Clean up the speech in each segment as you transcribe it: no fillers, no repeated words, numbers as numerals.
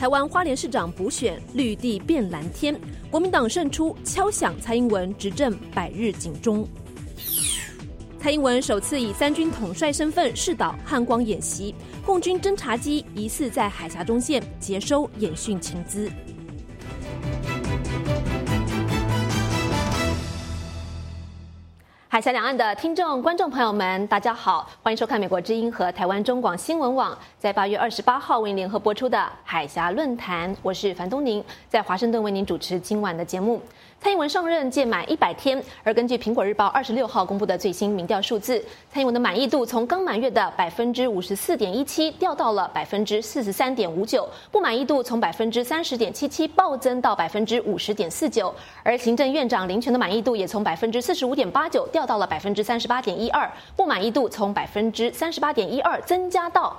台湾花莲市长补选，绿地变蓝天，国民党胜出，敲响蔡英文执政100日警钟。蔡英文首次以3军统帅身份视导汉光演习，共军侦察机疑似在海峡中线接收演训情资。海峡两岸的听众、观众朋友们，大家好，欢迎收看美国之音和台湾中广新闻网在8月28号为您联合播出的海峡论坛。我是樊东宁，在华盛顿为您主持今晚的节目。蔡英文上任届满100天，而根据苹果日报26号公布的最新民调数字，蔡英文的满意度从刚满月的54.17%掉到了43.59%，不满意度从30.77%暴增到50.49%，而行政院长林全的满意度也从45.89%掉到了38.12%，不满意度从38.12%增加到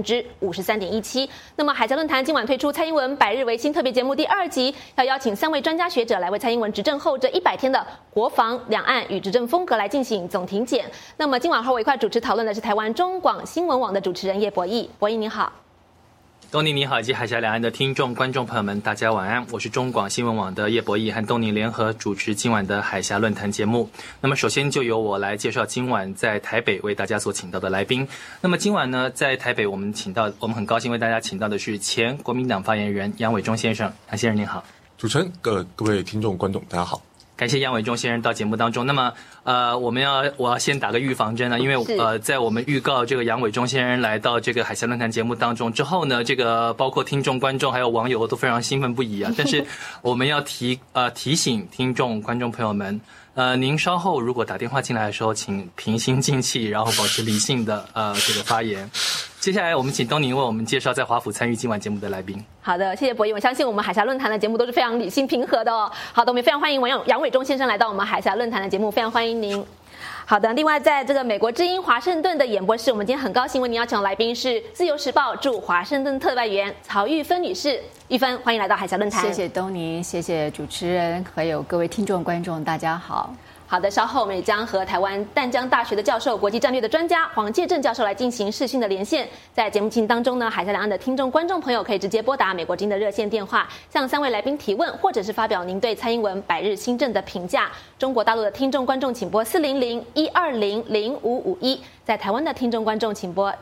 53.17%。那么海峡论坛今晚推出蔡英文100日维新特别节目第2集，要邀请3位专家学者来为蔡英文执政后这100天的国防、两岸与执政风格来进行总评检。那么今晚和我一块主持讨论的是台湾中广新闻网的主持人叶博弈。博弈你好。 东宁你好，以及海峡两岸的听众、观众朋友们，大家晚安。我是中广新闻网的叶博弈，和东宁联合主持今晚的海峡论坛节目。那么首先就由我来介绍今晚在台北为大家所请到的来宾。那么今晚呢，在台北我们很高兴为大家请到的是前国民党发言人杨伟忠先生。杨先生您好。 主持人、各位听众、观众，大家好。 感谢杨伟忠先生到节目当中。那么，我要先打个预防针呢，因为在我们预告这个杨伟忠先生来到这个海峡论坛节目当中之后呢，这个包括听众、观众还有网友都非常兴奋不已啊。但是我们要提醒听众、观众朋友们，您稍后如果打电话进来的时候，请平心静气，然后保持理性的这个发言。接下来我们请东宁为我们介绍在华府参与今晚节目的来宾。好的，谢谢博弈。我相信我们海峡论坛的节目都是非常理性平和的哦。好的，我们也非常欢迎杨伟忠先生来到我们海峡论坛的节目，非常欢迎您。好的，另外在这个美国之音华盛顿的演播室，我们今天很高兴为您邀请的来宾是自由时报驻华盛顿特派员曹玉芬女士。玉芬，欢迎来到海峡论坛。 谢谢东宁，谢谢主持人，还有各位听众观众，大家好。 好的，稍后我们也将和台湾淡江大学的教授、国际战略的专家黄介正教授来进行视讯的连线。在节目进行当中呢，海峡两岸的听众、观众朋友可以直接拨打美国之音的热线电话，向3位来宾提问，或者是发表您对蔡英文100日新政的评价。中国大陆的听众、观众请拨400-120-0551，在台湾的听众、观众请拨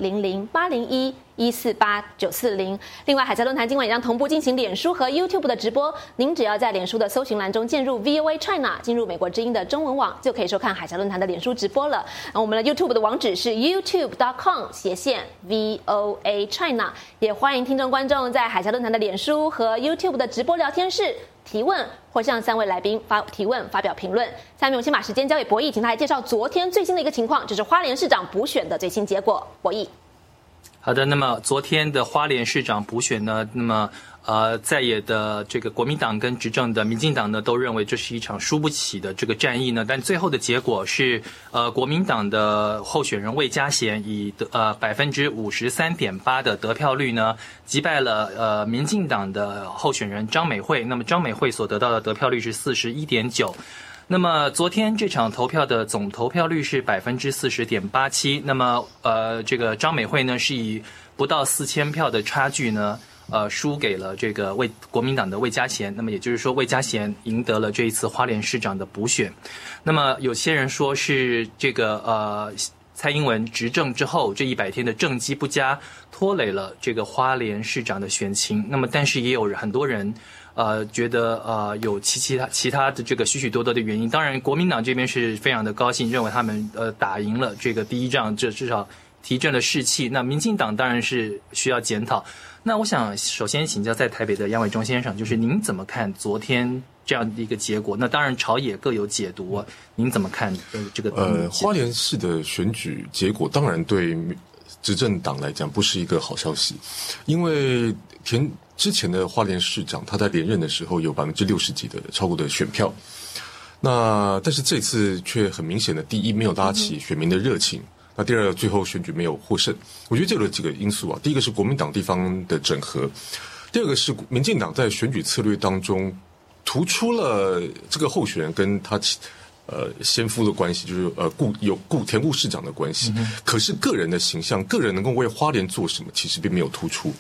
00801-148-940。另外，海峡论坛今晚也将同步进行脸书和 YouTube 的直播，您只要在脸书的搜寻栏中键入 VOA China， 进入美国之音的中文网，就可以收看海峡论坛的脸书直播了。我们的 YouTube 的网址是 youtube.com/VOA China， 也欢迎听众观众在海峡论坛的脸书和 YouTube 的直播聊天室提问，或向3位来宾提问、发表评论。下面我先把时间交给博弈，请他来介绍昨天最新的一个情况，就是花莲市长补选的最新结果。博弈。 好的，那么昨天的花莲市长补选呢，那么在野的这个国民党跟执政的民进党呢，都认为这是一场输不起的这个战役呢。但最后的结果是，国民党的候选人魏嘉贤以53.8%的得票率呢，击败了民进党的候选人张美惠。那么张美惠所得到的得票率是41.9%。那么昨天这场投票的总投票率是40.87%。那么这个张美惠呢是以不到4000票的差距呢，输给了这个国民党的魏嘉贤。那么也就是说，魏嘉贤赢得了这一次花莲市长的补选。那么有些人说是这个蔡英文执政之后这100天的政绩不佳，拖累了这个花莲市长的选情。那么但是也有很多人觉得有其他的这个许许多多的原因。当然国民党这边是非常的高兴，认为他们打赢了这个第一仗，这至少提振了士气。那民进党当然是需要检讨。那我想首先请教在台北的杨伟忠先生，就是您怎么看昨天这样的一个结果？那当然朝野各有解读，您怎么看这个花莲市的选举结果当然对执政党来讲不是一个好消息，因为之前的花莲市长他在连任的时候有60%几的超过的选票，但是这次却很明显的，第一没有拉起选民的热情，那第二最后选举没有获胜。我觉得这有几个因素啊，第一个是国民党地方的整合，第二个是民进党在选举策略当中突出了这个候选人跟他先夫的关系，就是田顾市长的关系，可是个人的形象，个人能够为花莲做什么，其实并没有突出。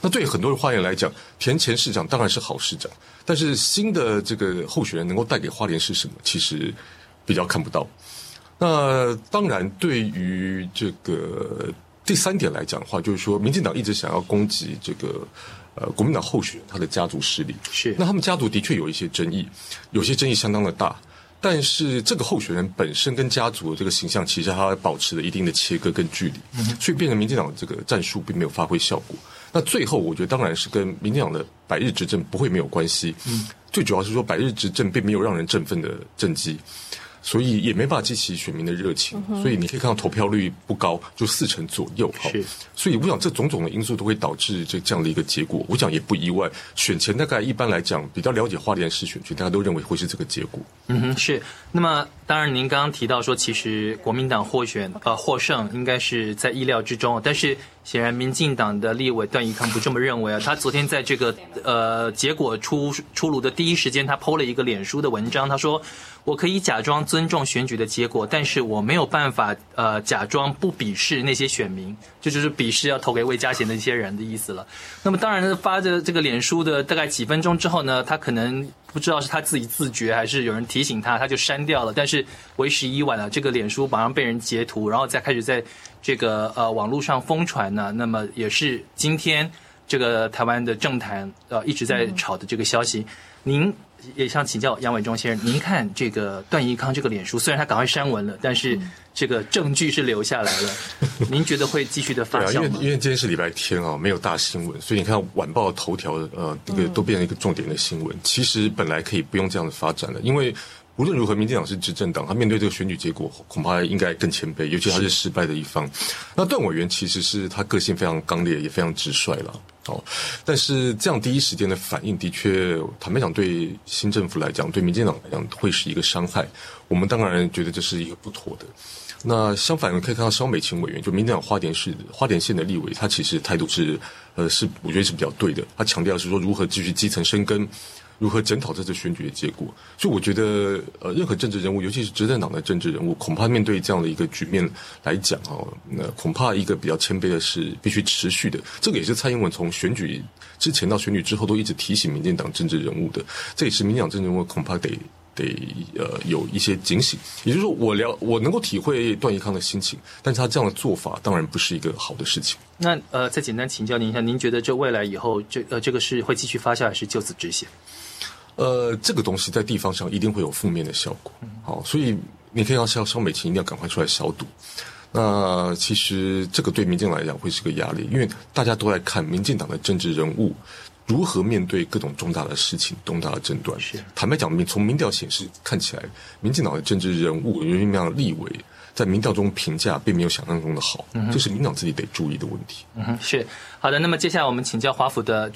那对很多人花莲来讲，填前市长当然是好市长，但是新的这个候选人能够带给花莲市什么，其实比较看不到。那当然，对于这个第3点来讲的话，就是说，民进党一直想要攻击这个国民党候选人他的家族势力， 是那他们家族的确有一些争议，有些争议相当的大。但是这个候选人本身跟家族的这个形象，其实他保持了一定的切割跟距离，所以变成民进党这个战术并没有发挥效果。那最后，我觉得当然是跟民进党的百日执政不会没有关系。最主要是说百日执政并没有让人振奋的政绩，所以也没办法激起选民的热情，所以你可以看到投票率不高，就40%左右。所以我想这种种的因素都会导致这样的一个结果，我想也不意外。选前大概一般来讲，比较了解花莲市选区，大家都认为会是这个结果。 是。那么当然，您刚刚提到说，其实国民党获胜应该是在意料之中，但是显然民进党的立委段宜康不这么认为啊。他昨天在这个结果出炉的第一时间，他 po 了一个脸书的文章，他说：“我可以假装尊重选举的结果，但是我没有办法假装不鄙视那些选民，这就是鄙视要投给魏家贤的一些人的意思了。”那么当然发着这个脸书的大概几分钟之后呢，他可能不知道是他自己自觉还是有人提醒他，他就删掉了。但是为时已晚了，这个脸书马上被人截图，然后再开始在这个网络上疯传呢。那么也是今天这个台湾的政坛一直在炒的这个消息。您也想请教杨伟忠先生，您看这个段宜康这个脸书，虽然他赶快删文了，但是这个证据是留下来了，您觉得会继续的发酵吗？ 因为今天是礼拜天啊，没有大新闻，所以你看晚报的头条这个都变成一个重点的新闻。其实本来可以不用这样的发展了，因为无论如何，民进党是执政党，他面对这个选举结果，恐怕应该更谦卑，尤其他是失败的一方。那段委员其实是他个性非常刚烈，也非常直率了。但是这样第一时间的反应，的确，坦白讲，对新政府来讲，对民进党来讲，会是一个伤害。我们当然觉得这是一个不妥的。那相反，可以看到萧美琴委员，就民进党花莲县的立委，他其实态度是我觉得是比较对的。他强调是说如何继续基层生根，如何检讨这次选举的结果。所以我觉得任何政治人物，尤其是执政党的政治人物，恐怕面对这样的一个局面来讲那恐怕一个比较谦卑的是必须持续的。这个也是蔡英文从选举之前到选举之后都一直提醒民进党政治人物的。这也是民进党政治人物恐怕得有一些警醒。也就是说，我能够体会段宜康的心情，但是他这样的做法当然不是一个好的事情。 那再简单请教您一下，您觉得这未来以后这个是会继续发酵，还是就此止血？ 这个东西在地方上一定会有负面的效果。好，所以你可以让萧美琴一定要赶快出来消毒。那其实这个对民进党来讲会是个压力，因为大家都在看民进党的政治人物如何面对各种重大的事情、重大的争端。坦白讲，从民调显示看起来，民进党的政治人物，尤其民进党的立委，在民调中评价并没有想象中的好，这是民进党自己得注意的问题。 是好的。那么接下来我们请教华府的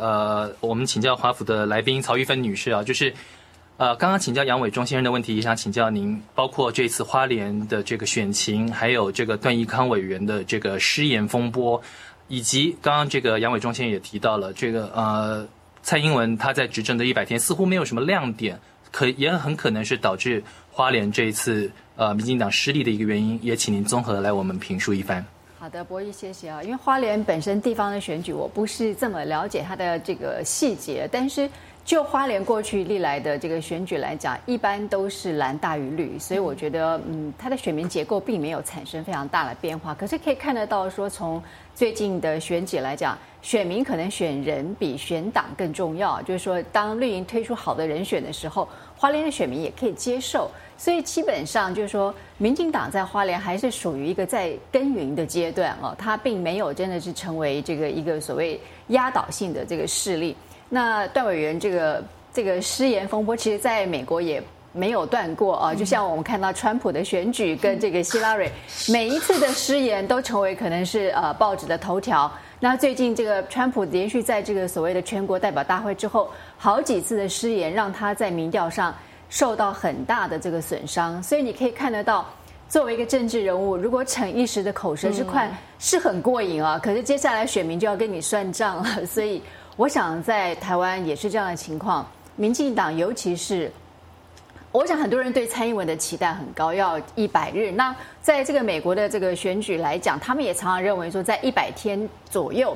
来宾曹玉芬女士啊，就是刚刚请教杨伟忠先生的问题，也想请教您，包括这次花莲的这个选情，还有这个段宜康委员的这个失言风波。以及刚刚这个杨伟忠先生也提到了这个蔡英文他在执政的100天似乎没有什么亮点，也很可能是导致花莲这一次民进党失利的一个原因，也请您综合来我们评述一番。 好的，博弈，谢谢啊。因为花莲本身地方的选举，我不是这么了解它的这个细节，但是就花莲过去历来的这个选举来讲，一般都是蓝大于绿，所以我觉得它的选民结构并没有产生非常大的变化。可是可以看得到说，从最近的选举来讲，选民可能选人比选党更重要，就是说当绿营推出好的人选的时候，花莲的选民也可以接受。所以基本上就是说，民进党在花莲还是属于一个在耕耘的阶段它并没有真的是成为一个所谓压倒性的这个势力。那段委员这个失言风波，其实在美国也没有断过就像我们看到川普的选举跟这个希拉蕊，每一次的失言都成为可能是报纸的头条。那最近这个川普连续在这个所谓的全国代表大会之后，好几次的失言让他在民调上受到很大的这个损伤。所以你可以看得到，作为一个政治人物，如果逞一时的口舌之快是很过瘾可是接下来选民就要跟你算账了。所以我想在台湾也是这样的情况，民进党尤其是我想很多人对蔡英文的期待很高，要100日。那在这个美国的这个选举来讲，他们也常常认为说在100天左右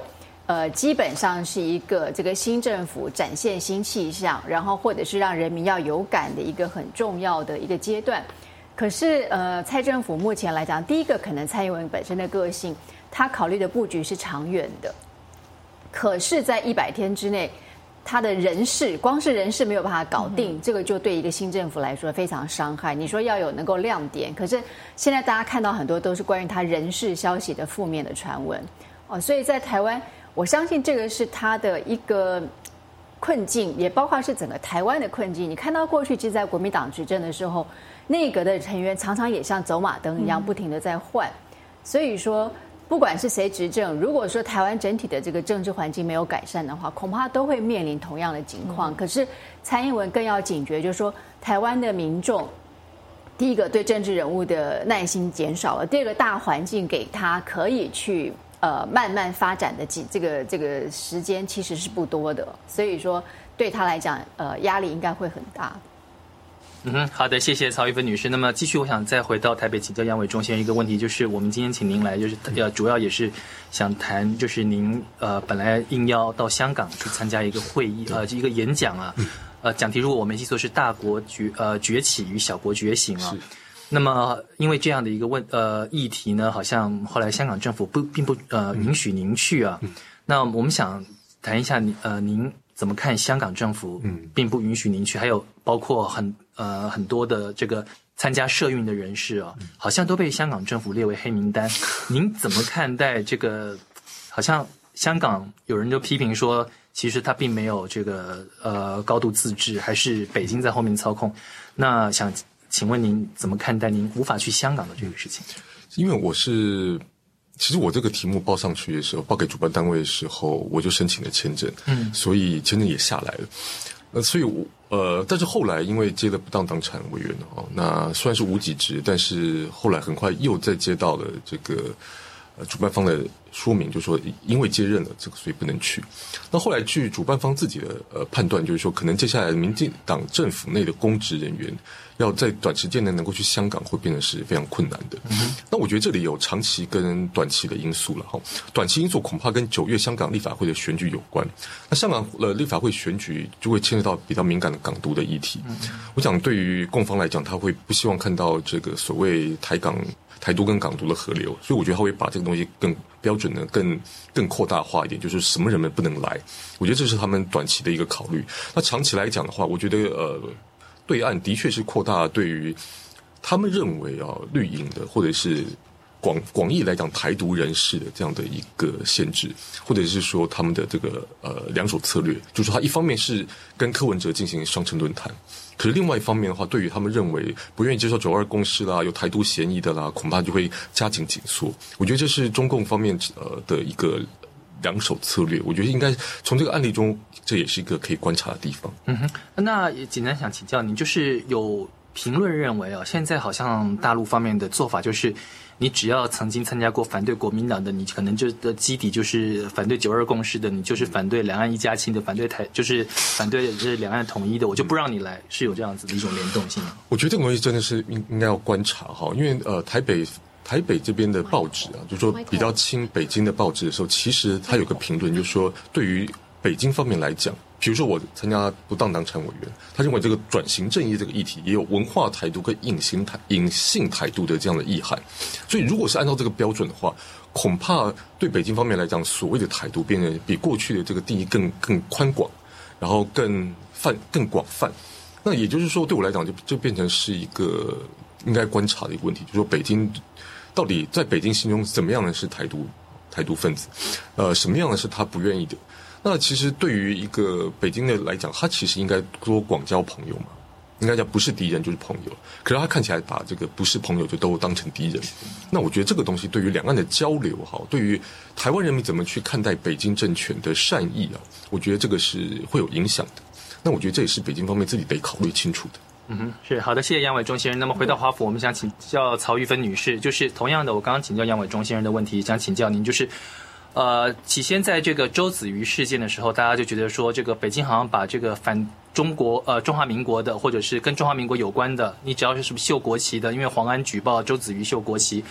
基本上是一个这个新政府展现新气象，然后或者是让人民要有感的一个很重要的一个阶段。可是蔡政府目前来讲，第一个可能蔡英文本身的个性，他考虑的布局是长远的，可是，在100天之内，他的人事光是人事没有办法搞定，这个就对一个新政府来说非常伤害。你说要有能够亮点，可是现在大家看到很多都是关于他人事消息的负面的传闻哦，所以在台湾，我相信这个是他的一个困境，也包括是整个台湾的困境。你看到过去其实在国民党执政的时候，内阁的成员常常也像走马灯一样不停的在换，所以说不管是谁执政，如果说台湾整体的这个政治环境没有改善的话，恐怕都会面临同样的情况。可是蔡英文更要警觉，就是说台湾的民众，第一个对政治人物的耐心减少了，第二个大环境给他可以去慢慢发展的这个时间其实是不多的，所以说对他来讲压力应该会很大。 好的，谢谢曹玉芬女士。那么继续，我想再回到台北请教杨伟忠先生一个问题，就是我们今天请您来，就是主要也是想谈，就是您本来应邀到香港去参加一个会议一个演讲啊，讲题如果我没记错是大国崛起与小国觉醒啊。那么因为这样的一个议题呢，好像后来香港政府并不允许您去啊。那我们想谈一下您怎么看香港政府并不允许您去，还有包括很多的这个参加社运的人士啊，好像都被香港政府列为黑名单。您怎么看待这个？好像香港有人就批评说，其实它并没有这个高度自治，还是北京在后面操控。那想请问您怎么看待您无法去香港的这个事情？ 因为其实我这个题目报上去的时候，报给主办单位的时候，我就申请了签证，所以签证也下来了。所以但是后来因为接了不当党产委员哦，那虽然是无给职，但是后来很快又再接到了这个主办方的说明，就是说因为接任了这个，所以不能去。那后来据主办方自己的判断，就是说可能接下来民进党政府内的公职人员要在短时间内能够去香港，会变得是非常困难的。那我觉得这里有长期跟短期的因素了哈。短期因素恐怕跟9月香港立法会的选举有关。那香港立法会选举就会牵涉到比较敏感的港独的议题。我想对于共方来讲，他会不希望看到这个所谓台独跟港独的合流，所以我觉得他会把这个东西更标准的更扩大化一点，就是什么人们不能来。我觉得这是他们短期的一个考虑。那长期来讲的话，我觉得对岸的确是扩大对于他们认为绿营的或者是广义来讲台独人士的这样的一个限制，或者是说他们的这个两手策略，就是说他一方面是跟柯文哲进行双城论坛，可是另外一方面的话，对于他们认为不愿意接受9·2共识啦，有台独嫌疑的啦，恐怕就会加紧紧缩。我觉得这是中共方面的一个两手策略，我觉得应该从这个案例中，这也是一个可以观察的地方。 那也简单想请教您，就是有评论认为现在好像大陆方面的做法就是，你只要曾经参加过反对国民党的，你可能就的基底就是反对9·2共识的，你就是反对两岸一家亲的，反对就是反对两岸统一的，我就不让你来，是有这样子的一种联动性吗？ 我觉得这个东西真的是应该要观察哈，因为台北这边的报纸就是说比较亲北京的报纸的时候，其实他有个评论，就是说对于北京方面来讲，比如说我参加不当党产委员，他认为这个转型正义这个议题也有文化台独跟隐性台独的这样的意涵，所以如果是按照这个标准的话，恐怕对北京方面来讲，所谓的台独变得比过去的这个定义更宽广，然后更广泛。那也就是说，对我来讲就变成是一个应该观察的一个问题，就是说北京到底在北京心中怎么样的是台独分子，什么样的是他不愿意的。那其实对于一个北京的来讲，他其实应该多广交朋友嘛，应该讲不是敌人就是朋友。可是他看起来把这个不是朋友就都当成敌人。那我觉得这个东西对于两岸的交流对于台湾人民怎么去看待北京政权的善意我觉得这个是会有影响的。那我觉得这也是北京方面自己得考虑清楚的。 是好的，谢谢杨伟忠先生。那么回到华府，我们想请教曹玉芬女士，就是同样的，我刚刚请教杨伟忠先生的问题，想请教您，就是起先在这个周子瑜事件的时候，大家就觉得说，这个北京好像把这个反中华民国的，或者是跟中华民国有关的，你只要是什么秀国旗的，因为黄安举报周子瑜秀国旗，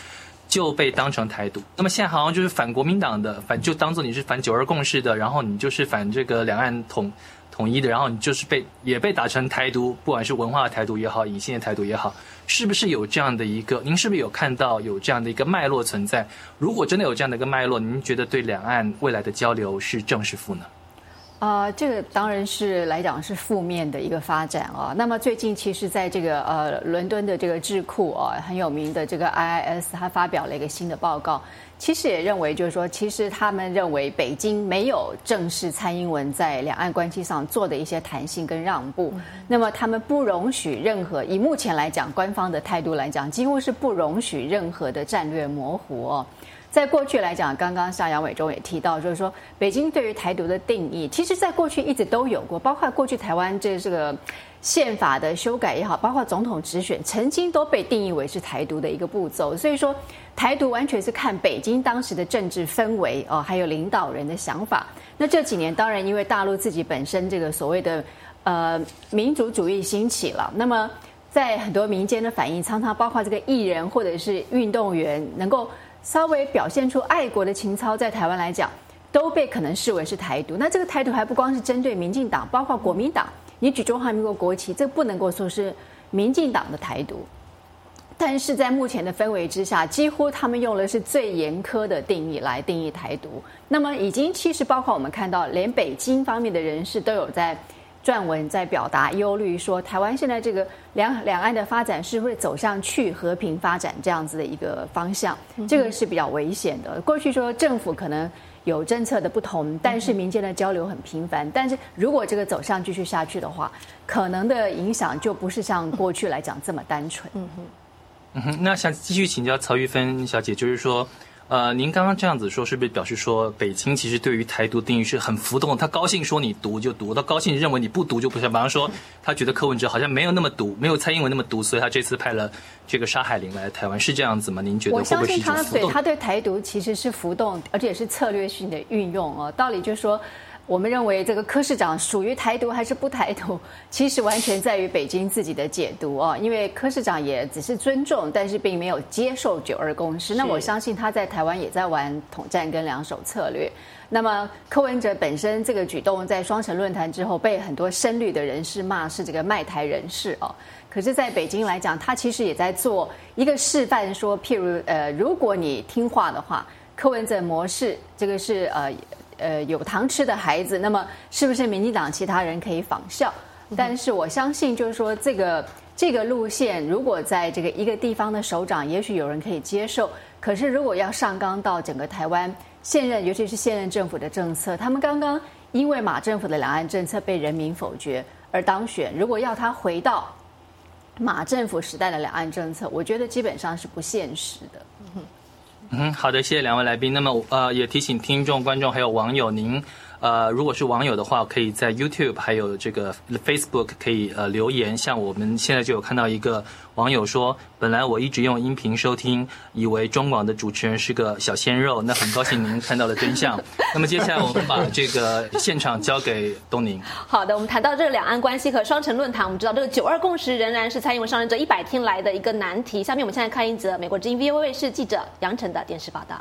就被当成台独。那么现在好像就是反国民党的，就当做你是反9·2共识的，然后你就是反这个两岸统一的，然后你就是也被打成台独，不管是文化的台独也好，隐性的台独也好，是不是有这样的一个？您是不是有看到有这样的一个脉络存在？如果真的有这样的一个脉络，您觉得对两岸未来的交流是正是负呢？ 这个当然是来讲是负面的一个发展啊。那么最近其实在这个伦敦的这个智库很有名的这个 IIS， 它发表了一个新的报告，其实也认为就是说，其实他们认为北京没有正视蔡英文在两岸关系上做的一些弹性跟让步，那么他们不容许任何，以目前来讲官方的态度来讲，几乎是不容许任何的战略模糊在过去来讲，刚刚像杨伟忠也提到，就是说北京对于台独的定义，其实在过去一直都有过，包括过去台湾这个宪法的修改也好，包括总统直选，曾经都被定义为是台独的一个步骤。所以说，台独完全是看北京当时的政治氛围还有领导人的想法。那这几年当然因为大陆自己本身这个所谓的民族主义兴起了，那么在很多民间的反应，常常包括这个艺人或者是运动员能够稍微表现出爱国的情操，在台湾来讲都被可能视为是台独。那这个台独还不光是针对民进党，包括国民党，你举中华民国国旗，这不能够说是民进党的台独。但是在目前的氛围之下，几乎他们用的是最严苛的定义来定义台独。那么已经其实包括我们看到，连北京方面的人士都有在撰文在表达忧虑，说台湾现在这个两岸的发展是会走向去和平发展这样子的一个方向，这个是比较危险的。过去说政府可能有政策的不同，但是民间的交流很频繁，但是如果这个走向继续下去的话，可能的影响就不是像过去来讲这么单纯。 那想继续请教曹玉芬小姐，就是说您刚刚这样子说，是不是表示说北京其实对于台独定义是很浮动的？他高兴说你独就独，他高兴认为你不独就不行。比方说，他觉得柯文哲好像没有那么独，没有蔡英文那么独，所以他这次派了这个沙海玲来台湾，是这样子吗？您觉得会不会是一种浮动？ 他对台独其实是浮动，而且是策略性的运用道理就是说，我们认为这个柯市长属于台独还是不台独，其实完全在于北京自己的解读因为柯市长也只是尊重，但是并没有接受9·2共识。那我相信他在台湾也在玩统战跟两手策略。那么柯文哲本身这个举动在双城论坛之后被很多深绿的人士骂是这个卖台人士可是在北京来讲，他其实也在做一个示范，说譬如如果你听话的话，柯文哲模式这个是有糖吃的孩子，那么是不是民进党其他人可以仿效？但是我相信就是说这个路线，如果在这个一个地方的首长，也许有人可以接受，可是如果要上纲到整个台湾现任，尤其是现任政府的政策，他们刚刚因为马政府的两岸政策被人民否决而当选，如果要他回到马政府时代的两岸政策，我觉得基本上是不现实的。 好的，谢谢两位来宾。那么也提醒听众、观众还有网友，您如果是网友的话，可以在 YouTube 还有这个 Facebook 可以留言。像我们现在就有看到一个网友说，本来我一直用音频收听，以为中广的主持人是个小鲜肉，那很高兴您看到了真相。那么接下来我们把这个现场交给东宁。 好的，我们谈到这个两岸关系和双城论坛，我们知道这个9·2共识仍然是蔡英文上任这100天来的一个难题。下面我们现在看一则美国之音 VOA 卫视记者杨晨的电视报道。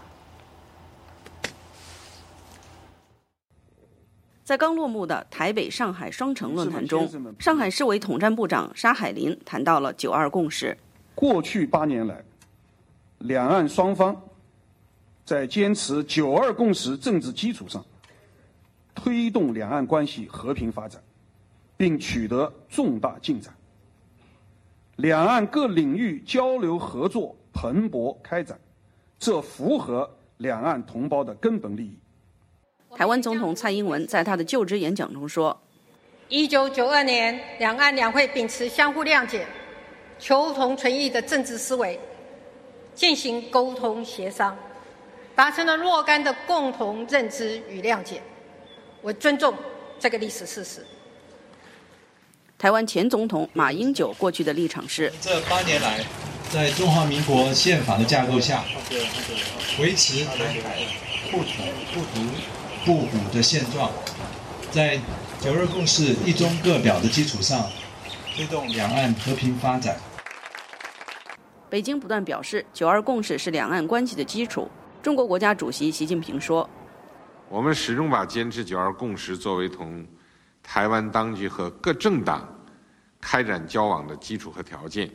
在刚落幕的台北上海双城论坛中，上海市委统战部长沙海林谈到了9·2共识。 过去8年来，两岸双方在坚持9·2共识政治基础上，推动两岸关系和平发展，并取得重大进展。两岸各领域交流合作蓬勃开展，这符合两岸同胞的根本利益。 台湾总统蔡英文在他的就职演讲中说 ，1992年两岸两会秉持相互谅解、求同存异的政治思维，进行沟通协商，达成了若干的共同认知与谅解。我尊重这个历史事实。 台湾前总统马英九过去的立场是： 这8年来，在中华民国宪法的架构下，维持台海不统不独不武的现状，在9·2共识一中各表的基础上，推动两岸和平发展。 北京不断表示，9·2共识是两岸关系的基础。中国国家主席习近平说：“ 我们始终把坚持9·2共识作为同台湾当局和各政党开展交往的基础和条件，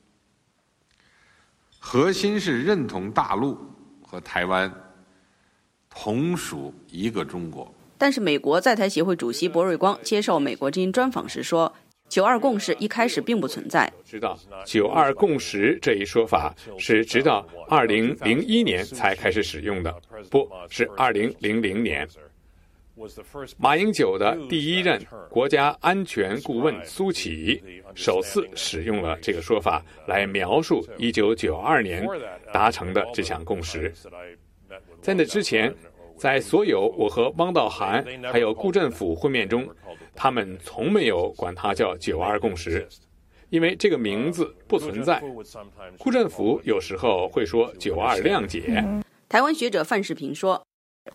核心是认同大陆和台湾同属一个中国。” 但是，美国在台协会主席薄瑞光接受美国之音专访时说，9·2共识一开始并不存在。 知道9·2共识这一说法是直到2001年才开始使用的，不是2000年。马英九的第一任国家安全顾问苏起首次使用了这个说法来描述1992年达成的这项共识。在那之前，在所有我和汪道涵还有顾振甫会面中，他们从没有管它叫9·2共识，因为这个名字不存在。顾振甫有时候会说9·2谅解。 台湾学者范世平说，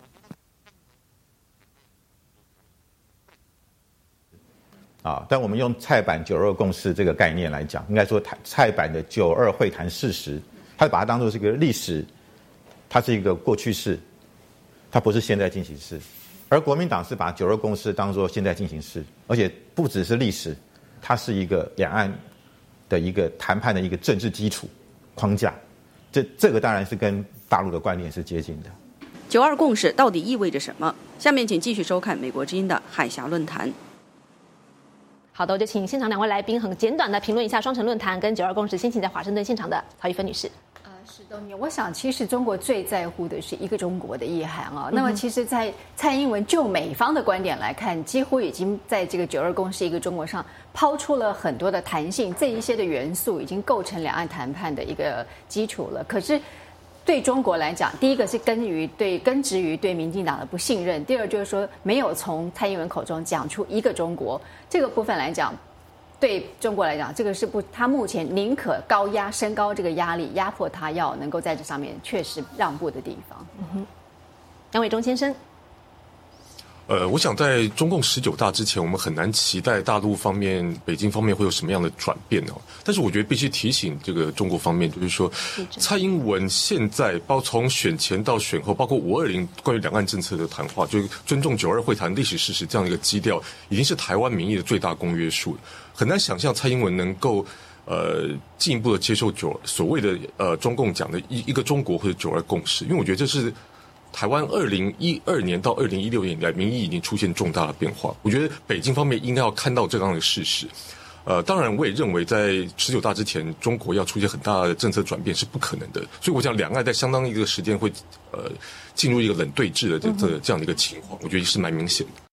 但我们用蔡版9·2共识这个概念来讲，应该说蔡版的9·2会谈事实，他把它当作是一个历史，它是一个过去式，它不是现在进行式。而国民党是把9·2共识当作现在进行式，而且不只是历史，它是一个两岸的一个谈判的一个政治基础框架。这个当然是跟大陆的观念是接近的。 9·2共识到底意味着什么？下面请继续收看美国之音的海峡论坛。 好的，我就请现场两位来宾很简短的评论一下双城论坛跟9·2共识。先请在华盛顿现场的曹玉芬女士。 是东尼，我想其实中国最在乎的是一个中国的意涵啊。那么其实，在蔡英文就美方的观点来看，几乎已经在这个9·2共识一个中国上抛出了很多的弹性，这一些的元素已经构成两岸谈判的一个基础了。可是对中国来讲，第一个是根植于对民进党的不信任，第二就是说没有从蔡英文口中讲出一个中国这个部分来讲。对中国来讲，这个是不，他目前宁可升高这个压力，压迫他要能够在这上面确实让步的地方。 杨伟忠先生， 我想在中共19大之前，我们很难期待大陆方面、北京方面会有什么样的转变哦。但是我觉得必须提醒这个中国方面，就是说，蔡英文现在从选前到选后，包括520关于两岸政策的谈话，就是尊重9·2会谈历史事实这样的一个基调，已经是台湾民意的最大公约数了。很难想象蔡英文能够进一步的接受所谓的中共讲的一个中国或者9·2共识，因为我觉得这是台湾2012年到2016年以来民意已经出现重大的变化。我觉得北京方面应该要看到这样的事实。当然我也认为在19大之前，中国要出现很大的政策转变是不可能的。所以我想两岸在相当一个时间会进入一个冷对峙的这样的一个情况，我觉得是蛮明显的。